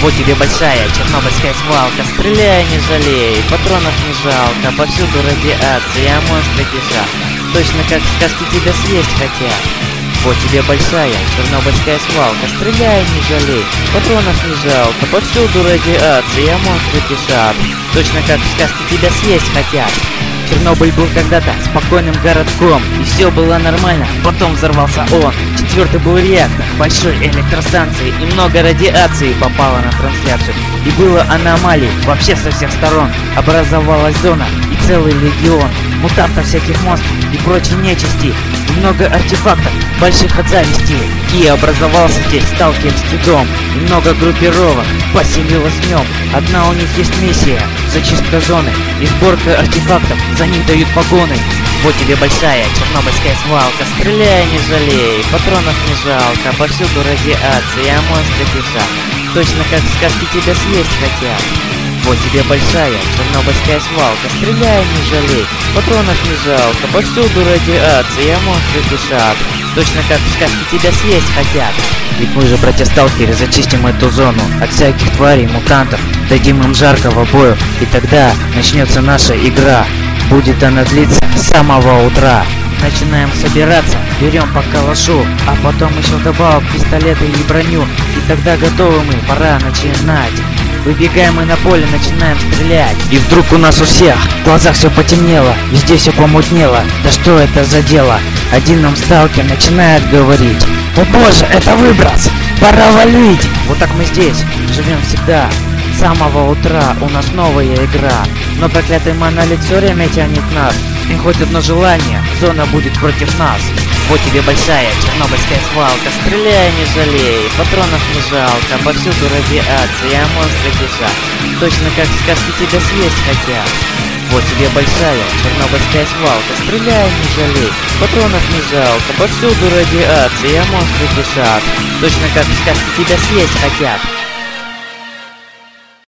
Вот тебе большая чернобыльская свалка, стреляй, не жалей, патронов не жалко, повсюду радиация, монстры кишат, точно как в сказке тебя съесть хотят. Вот тебе большая чернобыльская свалка, стреляй, не жалей, патронов не жалко, повсюду радиация, монстры кишат, точно как в сказке тебя съесть хотят. Чернобыль был когда-то спокойным городком, и все было нормально, потом взорвался он. Четвертый был реактор большой электростанции, и много радиации попало на трансляцию. И было аномалий вообще со всех сторон. Образовалась зона и целый легион мутантов, всяких монстров и прочей нечисти. И много артефактов, больших от зависти. И образовался здесь сталкерский дом. И много группировок поселилось в нем. Одна у них есть миссия — зачистка зоны и сборка артефактов. За них дают погоны. Вот тебе большая чернобыльская свалка, стреляй, не жалей, патронов не жалко, повсюду радиация, монстры кишат, точно как в сказке тебя съесть хотят. Вот тебе большая чернобыльская свалка, стреляй, не жалей, патронов не жалко, повсюду радиация, монстры кишат, точно как в сказке тебя съесть хотят. Ведь мы же, братья-сталкеры, зачистим эту зону от всяких тварей, мутантов, дадим им жаркого бою, и тогда начнется наша игра. Будет она длиться с самого утра. Начинаем собираться, берем по калашу, а потом еще вдобавок пистолеты и броню. И тогда готовы мы, пора начинать. Выбегаем мы на поле, начинаем стрелять. И вдруг у нас у всех в глазах все потемнело, везде все помутнело. Да что это за дело? Один нам сталкер начинает говорить: о боже, это выброс! Пора валить! Вот так мы здесь живем всегда. С самого утра у нас новая игра, но проклятый монолит все время тянет нас. И хоть одно желание, зона будет против нас. Вот тебе большая чернобыльская свалка, стреляй, не жалей, патронов не жалко, повсюду радиация, монстры кишат, точно как в сказке тебя съесть хотят. Вот тебе большая чернобыльская свалка, стреляй, не жалей, патронов не жалко, повсюду радиация, монстры кишат, точно как в сказке тебя съесть хотят.